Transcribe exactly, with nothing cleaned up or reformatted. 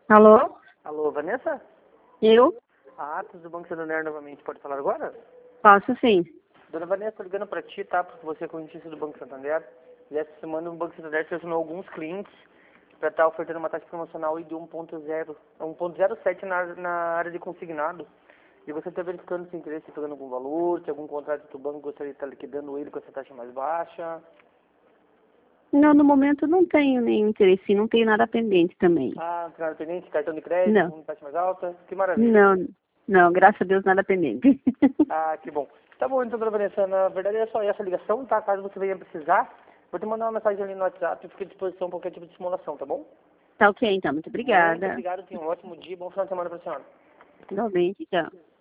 Alô? Alô, Vanessa? Eu? Ah, Atos do Banco Santander novamente. Pode falar agora? Posso sim. Dona Vanessa, tô ligando pra ti, tá? Porque você é correntista do Banco Santander. E essa semana o Banco Santander selecionou alguns clientes para estar ofertando uma taxa promocional de um ponto zero, um ponto zero sete na, na área de consignado. E você está verificando se interesse pegando algum valor, se algum contrato do banco gostaria de estar liquidando ele com essa taxa mais baixa. Não, no momento não tenho nenhum interesse, não tenho nada pendente também. Ah, nada pendente, cartão de crédito, Não, com taxa mais alta. Que maravilha. não, não, graças a Deus nada pendente. Ah, que bom. Tá bom, então, dona Vanessa, na verdade é só essa ligação, tá? Caso você venha precisar, vou te mandar uma mensagem ali no WhatsApp e fico à disposição para qualquer tipo de simulação, tá bom? Tá ok, então, muito Muito obrigada. obrigado, tenha um ótimo dia e bom final de semana pra senhora. Igualmente, tchau.